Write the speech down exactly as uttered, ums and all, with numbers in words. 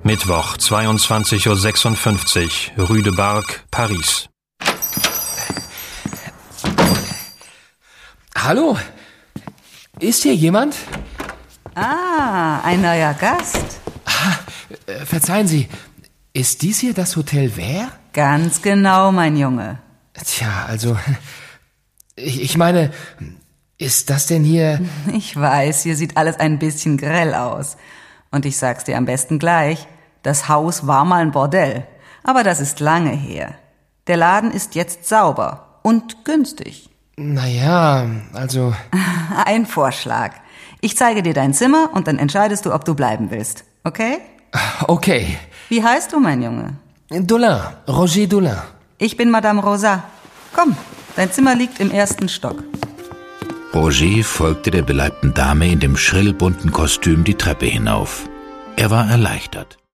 Mittwoch, zweiundzwanzig Uhr sechsundfünfzig, Rue de Bargue, Paris. Hallo? Ist hier jemand? Ah, ein neuer Gast. Ah, äh, verzeihen Sie, ist dies hier das Hotel Vert? Ganz genau, mein Junge. Tja, also, ich, ich meine, ist das denn hier... Ich weiß, hier sieht alles ein bisschen grell aus. Und ich sag's dir am besten gleich, das Haus war mal ein Bordell. Aber das ist lange her. Der Laden ist jetzt sauber und günstig. Naja, also... Ein Vorschlag. Ich zeige dir dein Zimmer und dann entscheidest du, ob du bleiben willst. Okay? Okay. Wie heißt du, mein Junge? Dolin, Roger Dolin. Ich bin Madame Rosa. Komm, dein Zimmer liegt im ersten Stock. Roger folgte der beleibten Dame in dem schrill bunten Kostüm die Treppe hinauf. Er war erleichtert.